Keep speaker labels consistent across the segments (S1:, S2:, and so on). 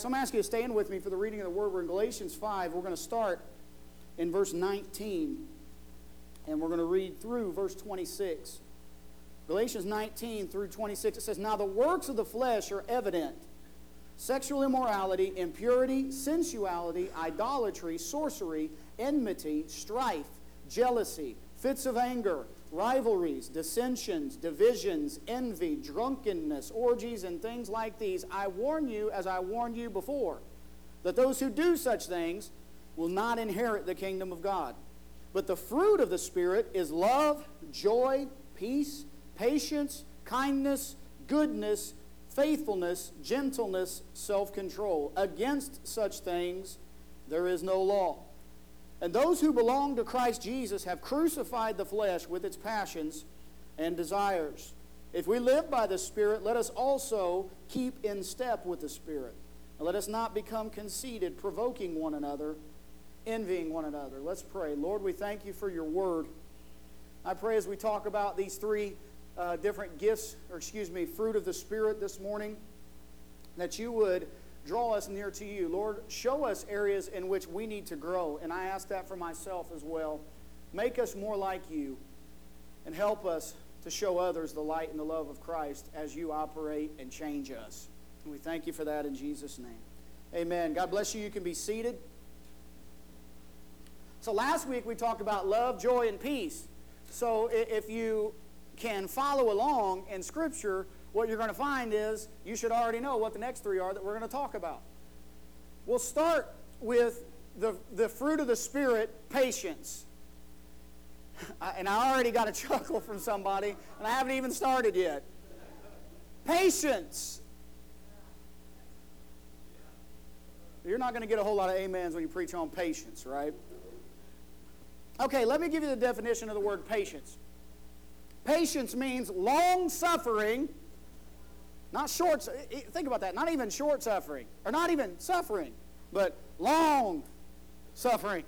S1: So I'm asking you to stand with me for the reading of the Word. We're in Galatians 5. We're going to start in verse 19, and we're going to read through verse 26. Galatians 19 through 26, it says, "Now the works of the flesh are evident: sexual immorality, impurity, sensuality, idolatry, sorcery, enmity, strife, jealousy, fits of anger, rivalries, dissensions, divisions, envy, drunkenness, orgies, and things like these. I warn you, as I warned you before, that those who do such things will not inherit the kingdom of God. But the fruit of the Spirit is love, joy, peace, patience, kindness, goodness, faithfulness, gentleness, self-control. Against such things there is no law. And those who belong to Christ Jesus have crucified the flesh with its passions and desires. If we live by the Spirit, let us also keep in step with the Spirit. And let us not become conceited, provoking one another, envying one another." Let's pray. Lord, we thank you for your word. I pray as we talk about these three different fruit of the Spirit this morning, that you would draw us near to you. Lord, show us areas in which we need to grow, and I ask that for myself as well. Make us more like you, and help us to show others the light and the love of Christ as you operate and change us. And we thank you for that in Jesus' name. Amen. God bless you. You can be seated. So last week we talked about love, joy, and peace. So if you can follow along in Scripture, what you're going to find is you should already know what the next three are that we're going to talk about. We'll start with the fruit of the Spirit, patience. And I already got a chuckle from somebody, and I haven't even started yet. Patience. You're not going to get a whole lot of amens when you preach on patience, right? Okay, let me give you the definition of the word patience. Patience means long-suffering. Not short, think about that, not even short suffering, or not even suffering, but long suffering.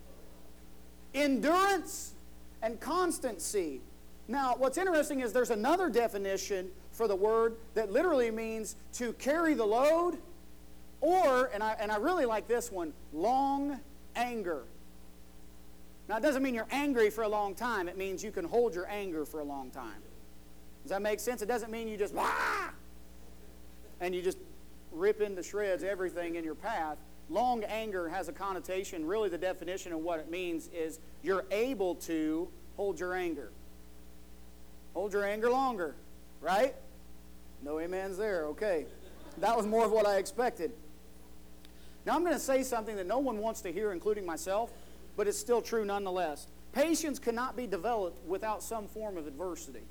S1: Endurance and constancy. Now, what's interesting is there's another definition for the word that literally means to carry the load, or, and I really like this one, long anger. Now, it doesn't mean you're angry for a long time. It means you can hold your anger for a long time. Does that make sense? It doesn't mean you just, and you just rip into shreds everything in your path. Long anger has a connotation. Really, the definition of what it means is you're able to hold your anger. Hold your anger longer, right? No amens there. Okay. That was more of what I expected. Now, I'm going to say something that no one wants to hear, including myself, but it's still true nonetheless. Patience cannot be developed without some form of adversity.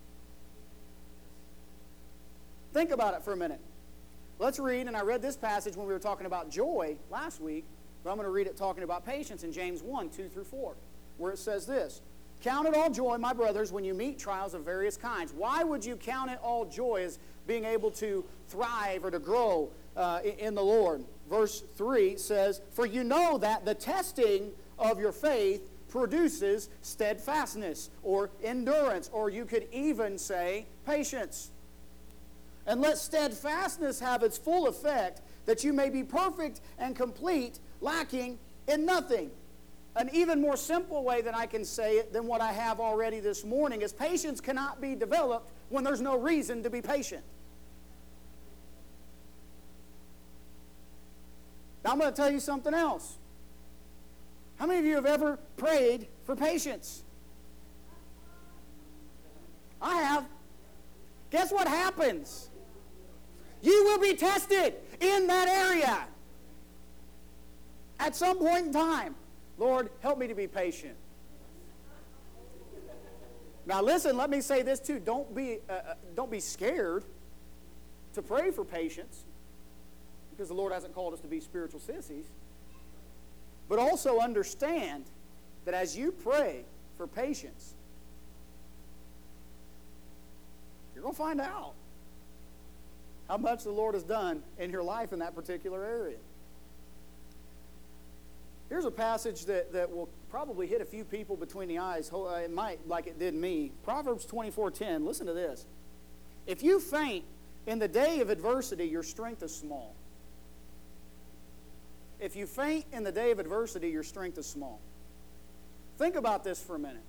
S1: Think about it for a minute. Let's read, and I read this passage when we were talking about joy last week, but I'm going to read it talking about patience in James 1, 2 through 4, where it says this: "Count it all joy, my brothers, when you meet trials of various kinds." Why would you count it all joy as being able to thrive or to grow in the Lord? Verse 3 says, "For you know that the testing of your faith produces steadfastness," or endurance, or you could even say patience. "And let steadfastness have its full effect, that you may be perfect and complete, lacking in nothing." An even more simple way that I can say it than what I have already this morning is patience cannot be developed when there's no reason to be patient. Now I'm going to tell you something else. How many of you have ever prayed for patience? I have. Guess what happens? You will be tested in that area at some point in time. Lord, help me to be patient. Now listen, let me say this too. Don't be scared to pray for patience, because the Lord hasn't called us to be spiritual sissies. But also understand that as you pray for patience, you're going to find out how much the Lord has done in your life in that particular area. Here's a passage that will probably hit a few people between the eyes. It might, like it did me. Proverbs 24:10. Listen to this. "If you faint in the day of adversity, your strength is small. if you faint in the day of adversity, your strength is small. Think about this for a minute.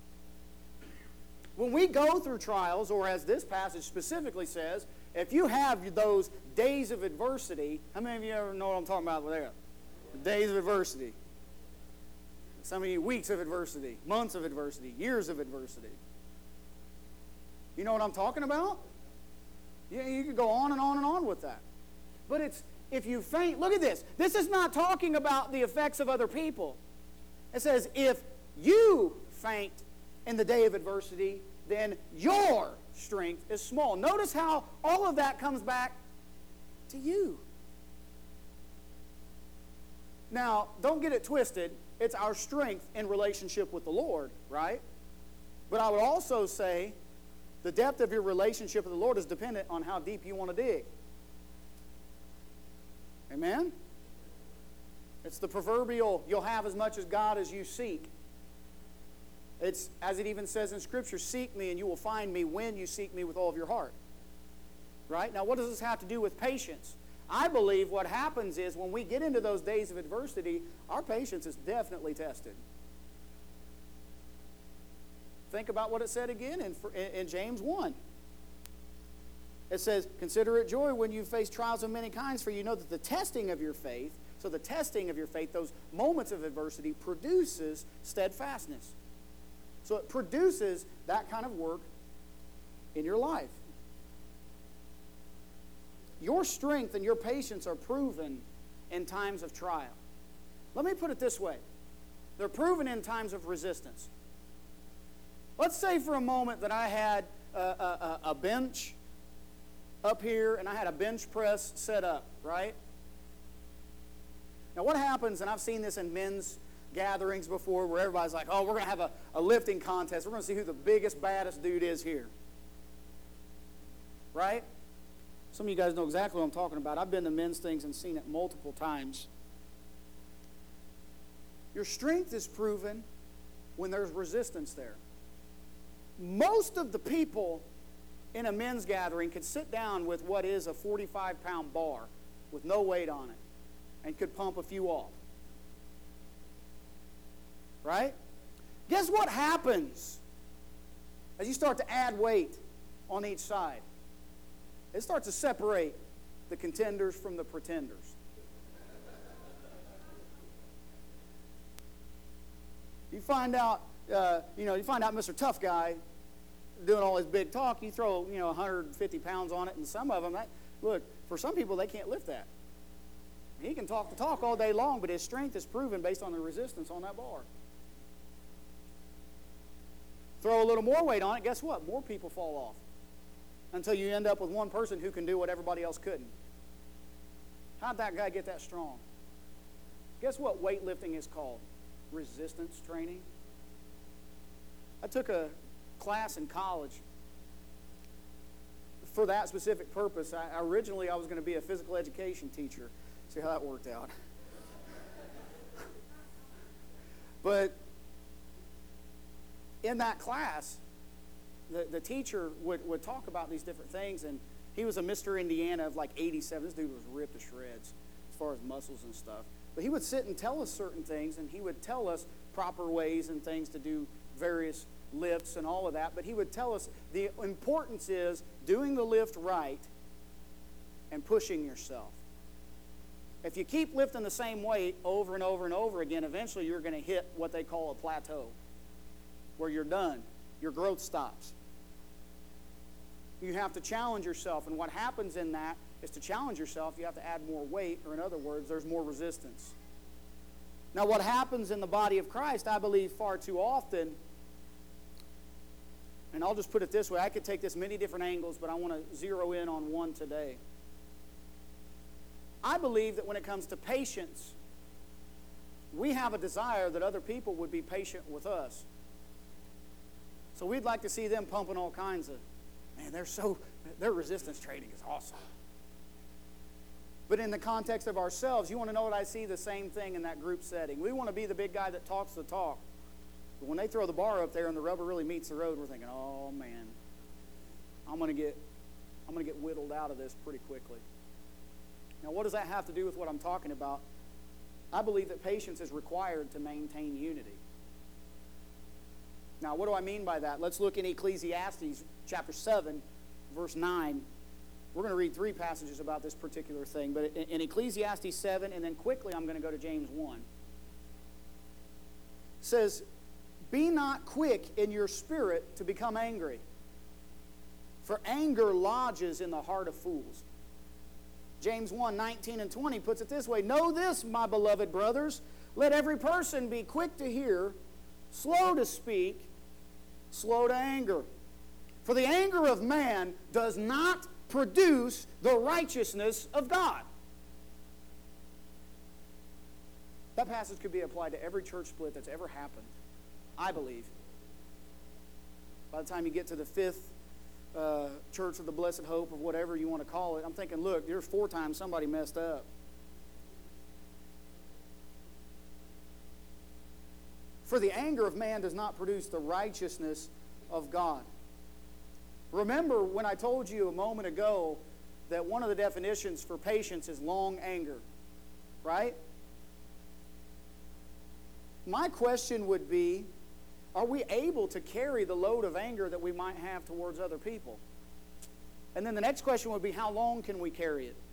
S1: When we go through trials, or as this passage specifically says, if you have those days of adversity, how many of you ever know what I'm talking about there? Days of adversity. Some of you, weeks of adversity, months of adversity, years of adversity. You know what I'm talking about? Yeah, you could go on and on and on with that. But it's, if you faint, look at this. This is not talking about the effects of other people. It says, if you faint in the day of adversity, then your strength is small. Notice how all of that comes back to you. Now, don't get it twisted. It's our strength in relationship with the Lord, right? But I would also say the depth of your relationship with the Lord is dependent on how deep you want to dig. Amen? It's the proverbial, you'll have as much as God as you seek. It's, as it even says in Scripture, seek me and you will find me when you seek me with all of your heart. Right? Now, what does this have to do with patience? I believe what happens is when we get into those days of adversity, our patience is definitely tested. Think about what it said again in James 1. It says, consider it joy when you face trials of many kinds, for you know that the testing of your faith, so the testing of your faith, those moments of adversity, produces steadfastness. So it produces that kind of work in your life. Your strength and your patience are proven in times of trial. Let me put it this way. They're proven in times of resistance. Let's say for a moment that I had a bench up here and I had a bench press set up, right? Now what happens, and I've seen this in men's gatherings before where everybody's like, oh, we're going to have a lifting contest. We're going to see who the biggest, baddest dude is here. Right? Some of you guys know exactly what I'm talking about. I've been to men's things and seen it multiple times. Your strength is proven when there's resistance there. Most of the people in a men's gathering could sit down with what is a 45-pound bar with no weight on it and could pump a few off. Right? Guess what happens as you start to add weight on each side? It starts to separate the contenders from the pretenders. You find out Mr. Tough Guy doing all his big talk. You throw, 150 pounds on it, and some of them, look, for some people, they can't lift that. He can talk the talk all day long, but his strength is proven based on the resistance on that bar. Throw a little more weight on it, guess what? More people fall off until you end up with one person who can do what everybody else couldn't. How'd that guy get that strong? Guess what weightlifting is called? Resistance training. I took a class in college for that specific purpose. Originally I was going to be a physical education teacher. See how that worked out. But in that class, the teacher would talk about these different things, and he was a Mr. Indiana of like 87. This dude was ripped to shreds as far as muscles and stuff. But he would sit and tell us certain things, and he would tell us proper ways and things to do various lifts and all of that. But he would tell us the importance is doing the lift right and pushing yourself. If you keep lifting the same weight over and over and over again, eventually you're going to hit what they call a plateau, where you're done. Your growth stops. You have to challenge yourself, and what happens in that is to challenge yourself, you have to add more weight, or in other words, there's more resistance. Now, what happens in the body of Christ, I believe far too often, and I'll just put it this way, I could take this many different angles, but I want to zero in on one today. I believe that when it comes to patience, we have a desire that other people would be patient with us. So we'd like to see them pumping all kinds of, man, their resistance training is awesome. But in the context of ourselves, you want to know what I see? The same thing in that group setting. We want to be the big guy that talks the talk. But when they throw the bar up there and the rubber really meets the road, we're thinking, oh man, I'm going to get whittled out of this pretty quickly. Now, what does that have to do with what I'm talking about? I believe that patience is required to maintain unity. Now, what do I mean by that? Let's look in Ecclesiastes chapter 7, verse 9. We're going to read 3 passages about this particular thing. But in Ecclesiastes 7, and then quickly I'm going to go to James 1. It says, "Be not quick in your spirit to become angry, for anger lodges in the heart of fools." James 1, 19 and 20 puts it this way, "Know this, my beloved brothers, let every person be quick to hear, slow to speak, slow to anger. For the anger of man does not produce the righteousness of God." That passage could be applied to every church split that's ever happened, I believe. By the time you get to the 5th Church of the Blessed Hope, or whatever you want to call it, I'm thinking, look, there's 4 times somebody messed up. For the anger of man does not produce the righteousness of God. Remember when I told you a moment ago that one of the definitions for patience is long anger, right? My question would be, are we able to carry the load of anger that we might have towards other people? And then the next question would be, how long can we carry it?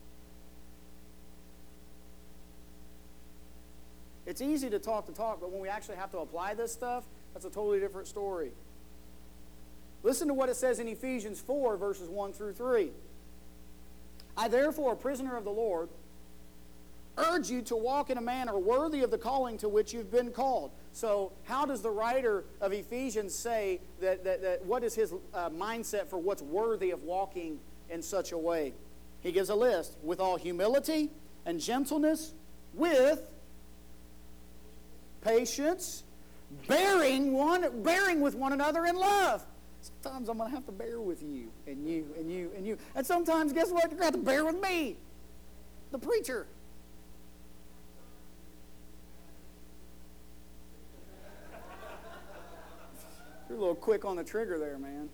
S1: It's easy to talk, but when we actually have to apply this stuff, that's a totally different story. Listen to what it says in Ephesians 4, verses 1 through 3. "I therefore, a prisoner of the Lord, urge you to walk in a manner worthy of the calling to which you've been called." So how does the writer of Ephesians say that what is his mindset for what's worthy of walking in such a way? He gives a list. "With all humility and gentleness, with patience, bearing with one another in love." Sometimes I'm going to have to bear with you and you and you and you. And sometimes, guess what? You're going to have to bear with me, the preacher. You're a little quick on the trigger there, man.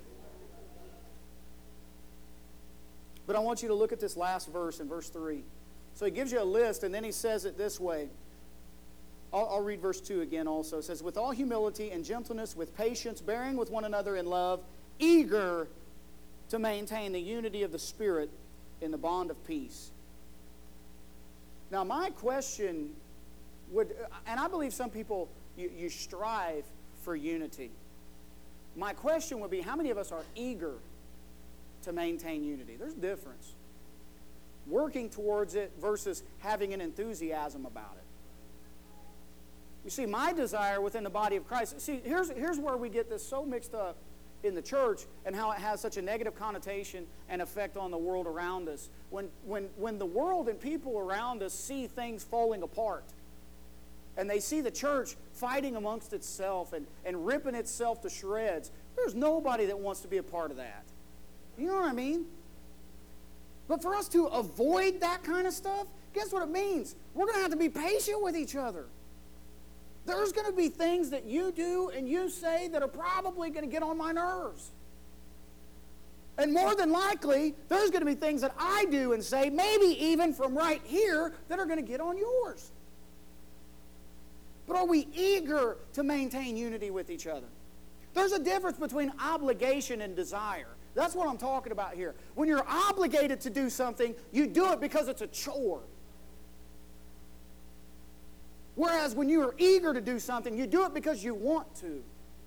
S1: But I want you to look at this last verse in verse 3. So he gives you a list, and then he says it this way. I'll read verse 2 again also. It says, "With all humility and gentleness, with patience, bearing with one another in love, eager to maintain the unity of the Spirit in the bond of peace." Now my question would, and I believe some people, you strive for unity. My question would be, how many of us are eager to maintain unity? There's a difference. Working towards it versus having an enthusiasm about it. You see, my desire within the body of Christ, see, here's where we get this so mixed up in the church and how it has such a negative connotation and effect on the world around us. When the world and people around us see things falling apart, and they see the church fighting amongst itself and ripping itself to shreds, there's nobody that wants to be a part of that. You know what I mean? But for us to avoid that kind of stuff, guess what it means? We're going to have to be patient with each other. There's going to be things that you do and you say that are probably going to get on my nerves. And more than likely, there's going to be things that I do and say, maybe even from right here, that are going to get on yours. But are we eager to maintain unity with each other? There's a difference between obligation and desire. That's what I'm talking about here. When you're obligated to do something, you do it because it's a chore. Whereas when you are eager to do something, you do it because you want to.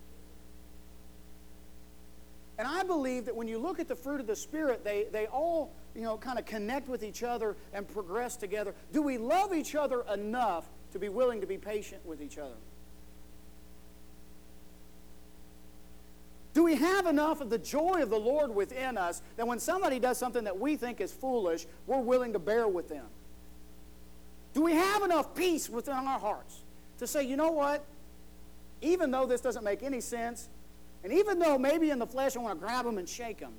S1: And I believe that when you look at the fruit of the Spirit, they all, kind of connect with each other and progress together. Do we love each other enough to be willing to be patient with each other? Do we have enough of the joy of the Lord within us that when somebody does something that we think is foolish, we're willing to bear with them? Do we have enough peace within our hearts to say, you know what? Even though this doesn't make any sense, and even though maybe in the flesh I want to grab them and shake them,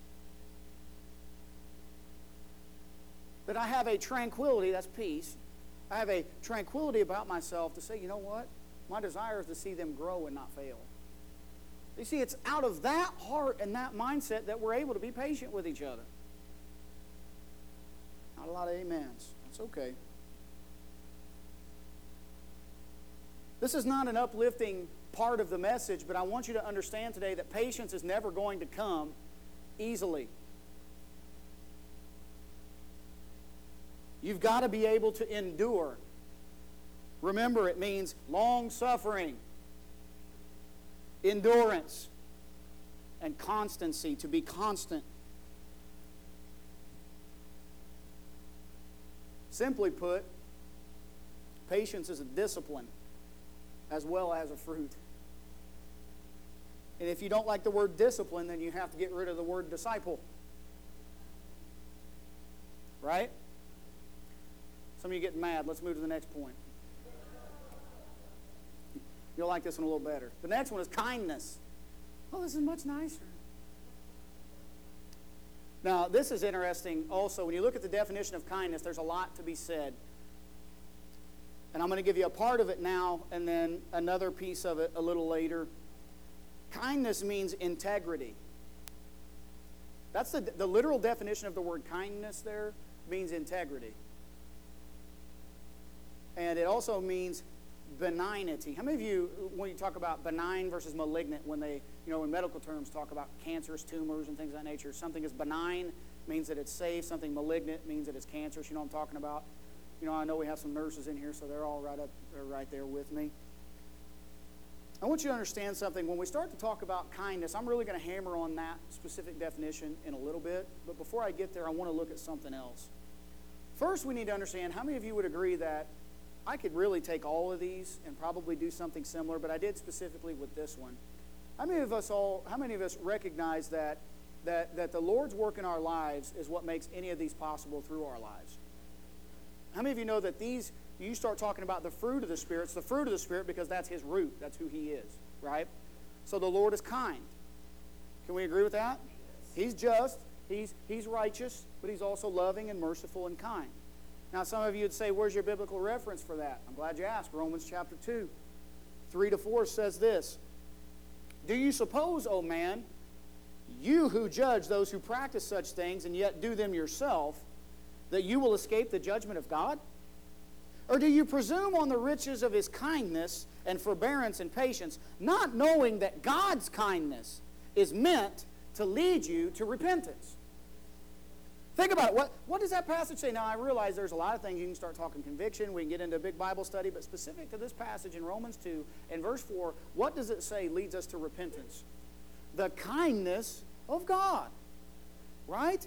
S1: that I have a tranquility, that's peace. I have a tranquility about myself to say, you know what? My desire is to see them grow and not fail. You see, it's out of that heart and that mindset that we're able to be patient with each other. Not a lot of amens. That's okay. This is not an uplifting part of the message, but I want you to understand today that patience is never going to come easily. You've got to be able to endure. Remember, it means long-suffering, endurance, and constancy, to be constant. Simply put, patience is a discipline as well as a fruit. And if you don't like the word discipline, then you have to get rid of the word disciple. Right? Some of you getting mad. Let's move to the next point. You'll like this one a little better. The next one is kindness. Oh, this is much nicer. Now, this is interesting also. When you look at the definition of kindness, there's a lot to be said. And I'm going to give you a part of it now and then another piece of it a little later. Kindness means integrity. That's the literal definition of the word kindness there, means integrity. And it also means benignity. How many of you, when you talk about benign versus malignant, when they, in medical terms talk about cancerous tumors and things of that nature, something is benign means that it's safe, something malignant means that it's cancerous. You know what I'm talking about? I know we have some nurses in here, so they're all right there with me. I want you to understand something. When we start to talk about kindness, I'm really going to hammer on that specific definition in a little bit. But before I get there, I want to look at something else. First, we need to understand, how many of you would agree that I could really take all of these and probably do something similar, but I did specifically with this one. How many of us recognize that the Lord's work in our lives is what makes any of these possible through our lives? How many of you know that you start talking about the fruit of the Spirit, it's the fruit of the Spirit because that's His root, that's who He is, right? So the Lord is kind. Can we agree with that? He's just, He's righteous, but He's also loving and merciful and kind. Now, some of you would say, where's your biblical reference for that? I'm glad you asked. Romans chapter 2, 3-4 says this. Do you suppose, O man, you who judge those who practice such things and yet do them yourself, that you will escape the judgment of God? Or do you presume on the riches of His kindness and forbearance and patience, not knowing that God's kindness is meant to lead you to repentance? Think about it. What does that passage say? Now, I realize there's a lot of things. You can start talking conviction. We can get into a big Bible study. But specific to this passage in Romans 2 and verse 4, what does it say leads us to repentance? The kindness of God. Right?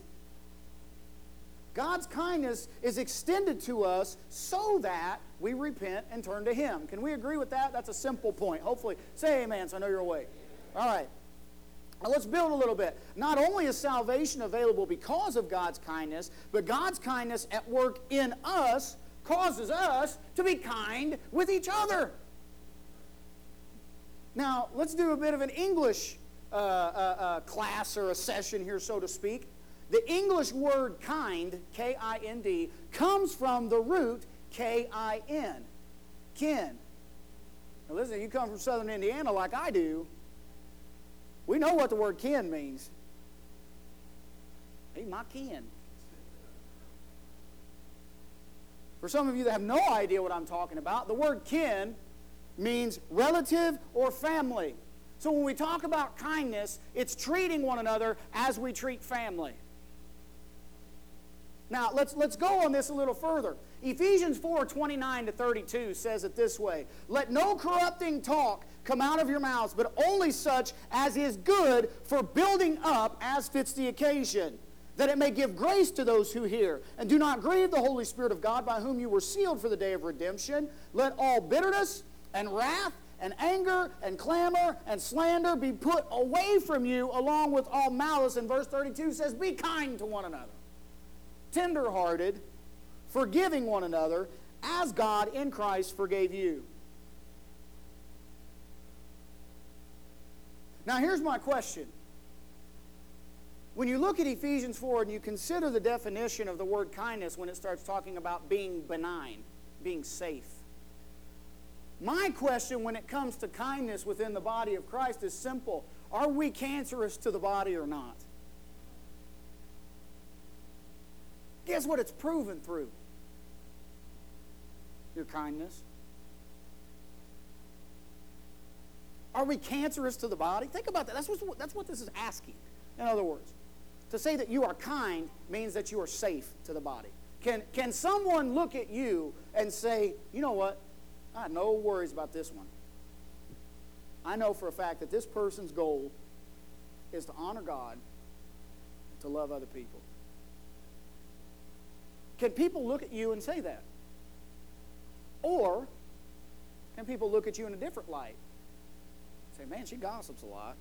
S1: God's kindness is extended to us so that we repent and turn to Him. Can we agree with that? That's a simple point. Hopefully, say amen so I know you're awake. All right. Now let's build a little bit. Not only is salvation available because of God's kindness, but God's kindness at work in us causes us to be kind with each other. Now, let's do a bit of an English class or a session here, so to speak. The English word kind, K-I-N-D, comes from the root K-I-N, kin. Now listen, you come from southern Indiana like I do, we know what the word kin means. He's my kin. For some of you that have no idea what I'm talking about, the word kin means relative or family. So when we talk about kindness, it's treating one another as we treat family. Now, let's go on this a little further. Ephesians 4:29-32 says it this way. Let no corrupting talk come out of your mouths, but only such as is good for building up as fits the occasion, that it may give grace to those who hear. And do not grieve the Holy Spirit of God, by whom you were sealed for the day of redemption. Let all bitterness and wrath and anger and clamor and slander be put away from you, along with all malice. And verse 32 says, be kind to one another, tender-hearted, forgiving one another, as God in Christ forgave you. Now here's my question. When you look at Ephesians 4 and you consider the definition of the word kindness when it starts talking about being benign, being safe, my question when it comes to kindness within the body of Christ is simple. Are we cancerous to the body or not? Guess what it's proven through? Your kindness. Are we cancerous to the body? Think about that. That's what this is asking. In other words, to say that you are kind means that you are safe to the body. Can someone look at you and say, you know what? I have no worries about this one. I know for a fact that this person's goal is to honor God, to love other people. Can people look at you and say that? Or can people look at you in a different light? Say, man, she gossips a lot.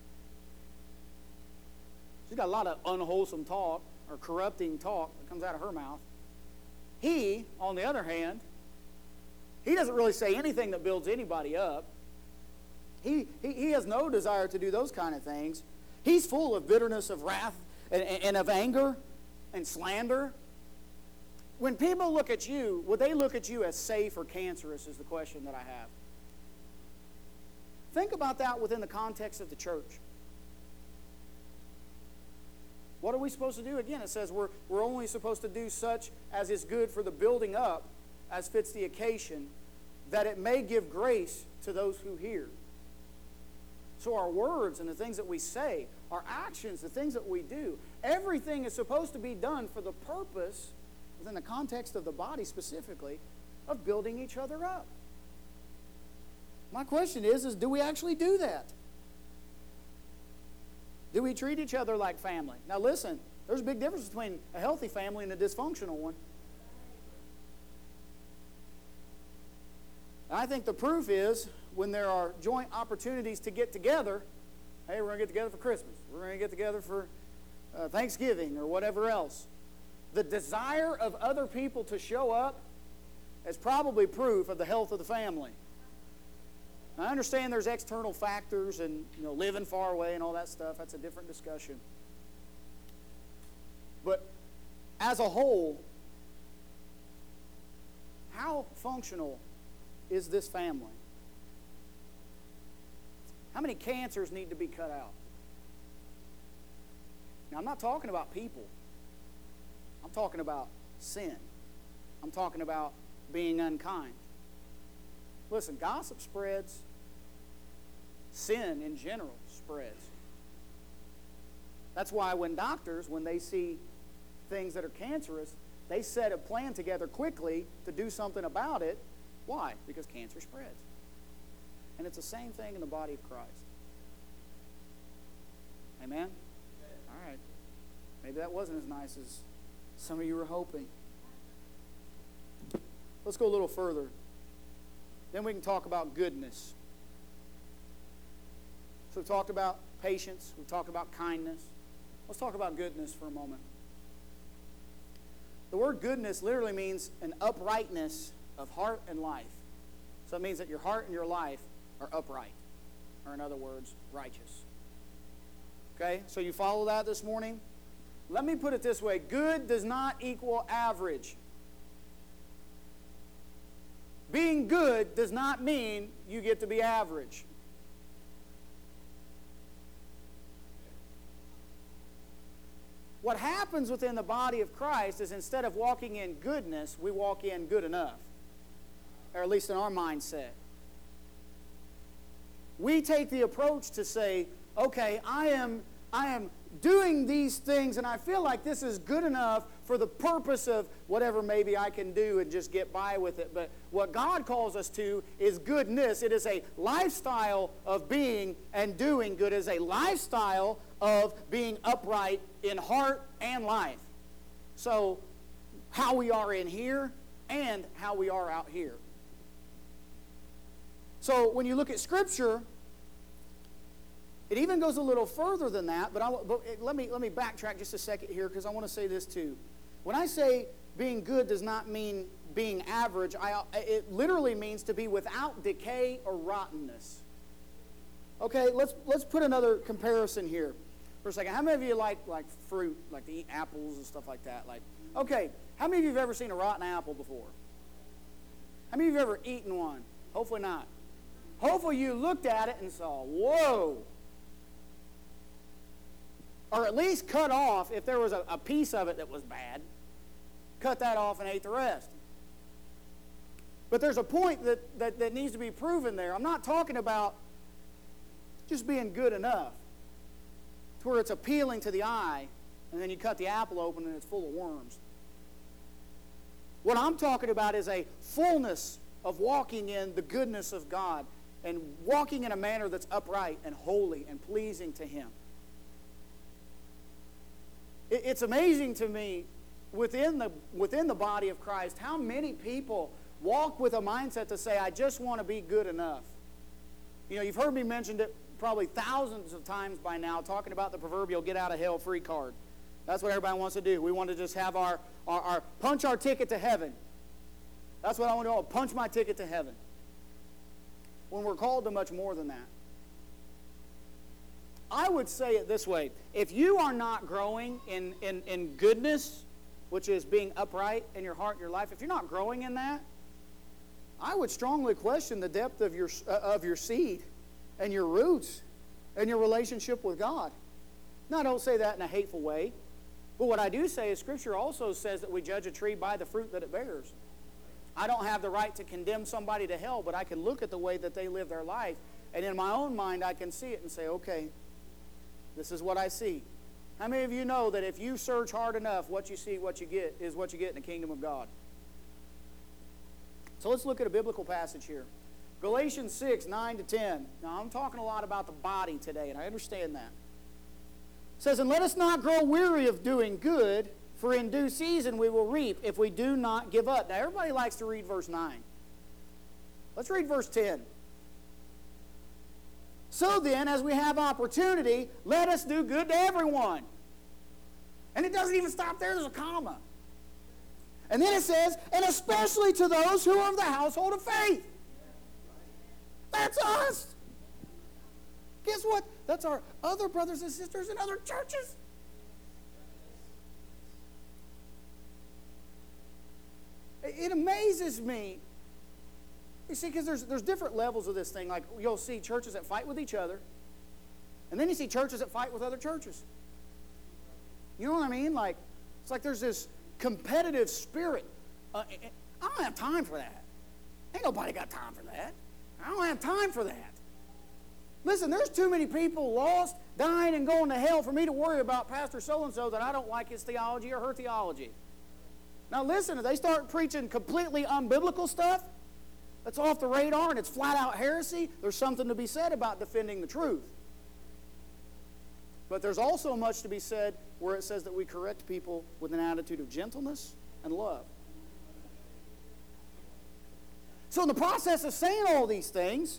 S1: She's got a lot of unwholesome talk or corrupting talk that comes out of her mouth. He, on the other hand, he doesn't really say anything that builds anybody up. He has no desire to do those kind of things. He's full of bitterness, of wrath, and of anger and slander. When people look at you, would they look at you as safe or cancerous is the question that I have. Think about that within the context of the church. What are we supposed to do? Again, it says we're only supposed to do such as is good for the building up, as fits the occasion, that it may give grace to those who hear. So our words and the things that we say, our actions, the things that we do, everything is supposed to be done for the purpose, within the context of the body specifically, of building each other up. My question is do we actually do that? Do we treat each other like family? Now listen, there's a big difference between a healthy family and a dysfunctional one. And I think the proof is when there are joint opportunities to get together. Hey, we're going to get together for Christmas. We're going to get together for Thanksgiving or whatever else. The desire of other people to show up is probably proof of the health of the family. I understand there's external factors and living far away and all that stuff. That's a different discussion. But as a whole, how functional is this family? How many cancers need to be cut out? Now, I'm not talking about people. I'm talking about sin. I'm talking about being unkind. Listen, gossip spreads. Sin in general spreads. That's why when doctors, when they see things that are cancerous, they set a plan together quickly to do something about it. Why? Because cancer spreads. And it's the same thing in the body of Christ. Amen? All right. Maybe that wasn't as nice as some of you were hoping. Let's go a little further. Then we can talk about goodness. So we've talked about patience. We've talked about kindness. Let's talk about goodness for a moment. The word goodness literally means an uprightness of heart and life. So it means that your heart and your life are upright, or in other words, righteous. Okay, so you follow that this morning? Let me put it this way. Good does not equal average. Being good does not mean you get to be average. What happens within the body of Christ is instead of walking in goodness, we walk in good enough. Or at least in our mindset. We take the approach to say, okay, I am doing these things and I feel like this is good enough for the purpose of whatever maybe I can do and just get by with it. But what God calls us to is goodness. It is a lifestyle of being and doing good. It is a lifestyle of being upright in heart and life. So how we are in here and how we are out here. So when you look at Scripture, it even goes a little further than that, but let me backtrack just a second here because I want to say this too. When I say being good does not mean being average, it literally means to be without decay or rottenness. Okay, let's put another comparison here for a second. How many of you like fruit, like to eat apples and stuff like that? Okay, how many of you have ever seen a rotten apple before? How many of you have ever eaten one? Hopefully not. Hopefully you looked at it and saw, whoa. Or at least cut off, if there was a piece of it that was bad, cut that off and ate the rest. But there's a point that needs to be proven there. I'm not talking about just being good enough to where it's appealing to the eye, and then you cut the apple open and it's full of worms. What I'm talking about is a fullness of walking in the goodness of God and walking in a manner that's upright and holy and pleasing to Him. It's amazing to me within the body of Christ how many people walk with a mindset to say, I just want to be good enough. You know, you've heard me mention it probably thousands of times by now, talking about the proverbial get out of hell free card. That's what everybody wants to do. We want to just have our punch our ticket to heaven. That's what I want to do. I'll punch my ticket to heaven. When we're called to much more than that. I would say it this way. If you are not growing in goodness, which is being upright in your heart and your life, if you're not growing in that, I would strongly question the depth of your seed and your roots and your relationship with God. Now, I don't say that in a hateful way. But what I do say is Scripture also says that we judge a tree by the fruit that it bears. I don't have the right to condemn somebody to hell, but I can look at the way that they live their life, and in my own mind I can see it and say, okay, this is what I see. How many of you know that if you search hard enough, what you see, what you get, is what you get in the kingdom of God? So let's look at a biblical passage here. Galatians 6, 9 to 10. Now, I'm talking a lot about the body today, and I understand that. It says, and let us not grow weary of doing good, for in due season we will reap if we do not give up. Now, everybody likes to read verse 9. Let's read verse 10. So then, as we have opportunity, let us do good to everyone. And it doesn't even stop there. There's a comma. And then it says, and especially to those who are of the household of faith. That's us. Guess what? That's our other brothers and sisters in other churches. It amazes me. You see, because there's different levels of this thing. Like, you'll see churches that fight with each other, and then you see churches that fight with other churches. You know what I mean? Like, it's like there's this competitive spirit. I don't have time for that. Ain't nobody got time for that. I don't have time for that. Listen, there's too many people lost, dying, and going to hell for me to worry about Pastor so-and-so that I don't like his theology or her theology. Now listen, if they start preaching completely unbiblical stuff that's off the radar and it's flat-out heresy, there's something to be said about defending the truth. But there's also much to be said where it says that we correct people with an attitude of gentleness and love. So in the process of saying all these things,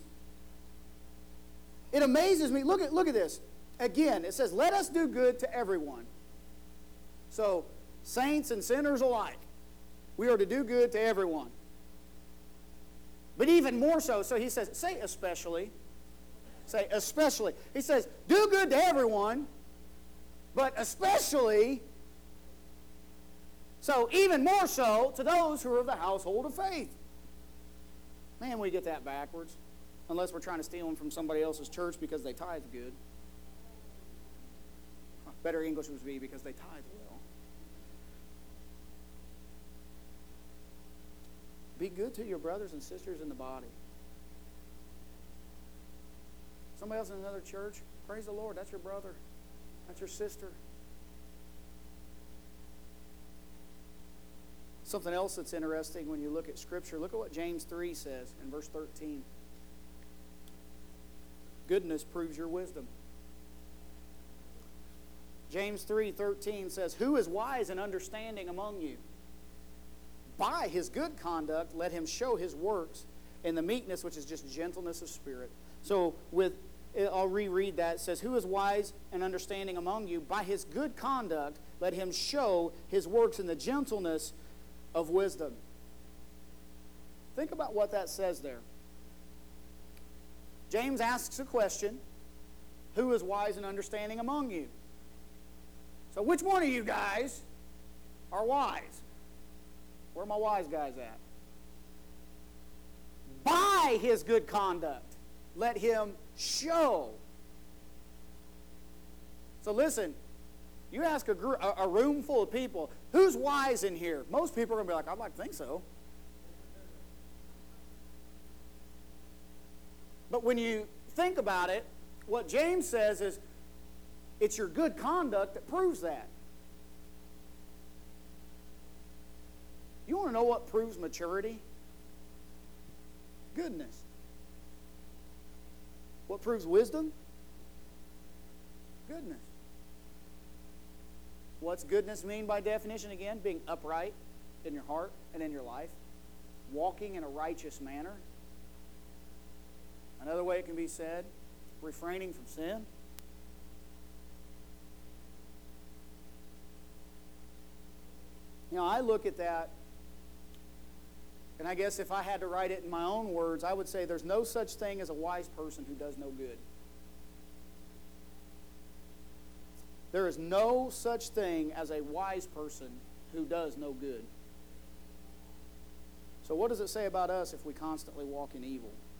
S1: it amazes me. Look at this. Again, it says, let us do good to everyone. So, saints and sinners alike, we are to do good to everyone. But even more so, so he says, say especially. Say especially. He says, do good to everyone, but especially, so even more so, to those who are of the household of faith. Man, we get that backwards. Unless we're trying to steal them from somebody else's church because they tithe good. Better English would be because they tithe well. Be good to your brothers and sisters in the body. Somebody else in another church, praise the Lord, that's your brother. That's your sister. Something else that's interesting when you look at Scripture, look at what James 3 says in verse 13. Goodness proves your wisdom. James 3:13 says, who is wise and understanding among you? By his good conduct, let him show his works in the meekness, which is just gentleness of spirit. So I'll reread that. It says, who is wise and understanding among you? By his good conduct, let him show his works in the gentleness of wisdom. Think about what that says there. James asks a question, who is wise and understanding among you? So which one of you guys are wise? Where are my wise guys at? By his good conduct, let him show. So listen, you ask a room full of people, who's wise in here? Most people are going to be like, I'd like to think so. But when you think about it, What James says is, it's your good conduct that proves that. You want to know what proves maturity? Goodness. What proves wisdom? Goodness. What's goodness mean by definition again? Being upright in your heart and in your life. Walking in a righteous manner. Another way it can be said, refraining from sin. You know, I look at that, and I guess if I had to write it in my own words, I would say there's no such thing as a wise person who does no good. There is no such thing as a wise person who does no good. So what does it say about us if we constantly walk in evil?